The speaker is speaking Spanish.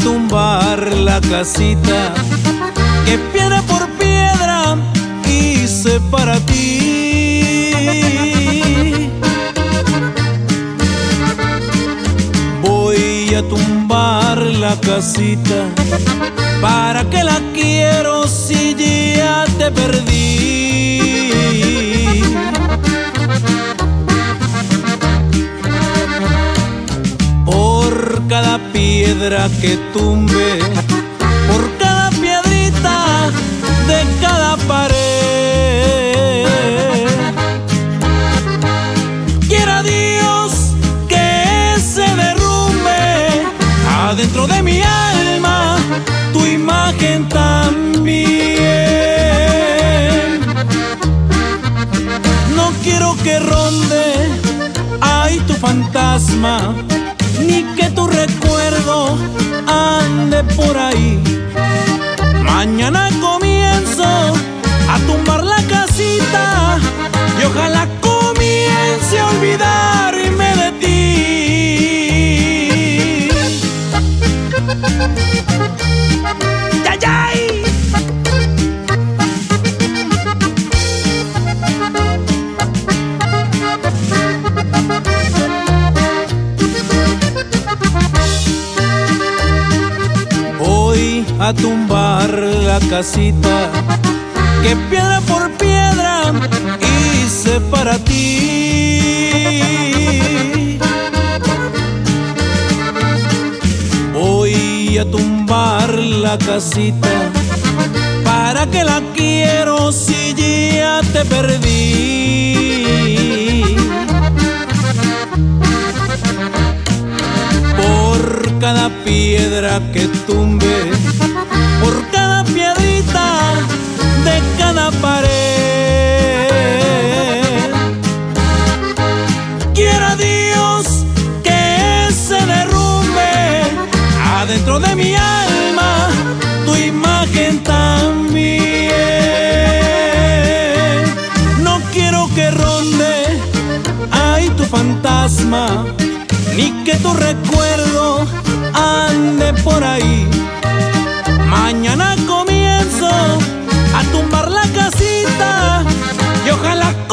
tumbar la casita que piedra por piedra hice para ti. Voy a tumbar la casita, ¿para qué la quiero si ya te perdí? Por cada piedra que tumbe, por cada piedrita de cada pared, quiera Dios que se derrumbe adentro de mi alma tu imagen también. No quiero que ronde ay tu fantasma, ni que tu recuerdo ande por ahí. Mañana comienzo a tumbar la casita y ojalá comience a olvidarme de ti. ¡Yay, yay! A tumbar la casita que piedra por piedra hice para ti. Voy a tumbar la casita, ¿para qué la quiero si ya te perdí? Por cada piedra que tumbe, por cada piedrita de cada pared, quiera Dios que se derrumbe adentro de mi alma tu imagen también. No quiero que ronde ay tu fantasma, ni que tu recuerdo ande por ahí. Mañana comienzo a tumbar la casita y ojalá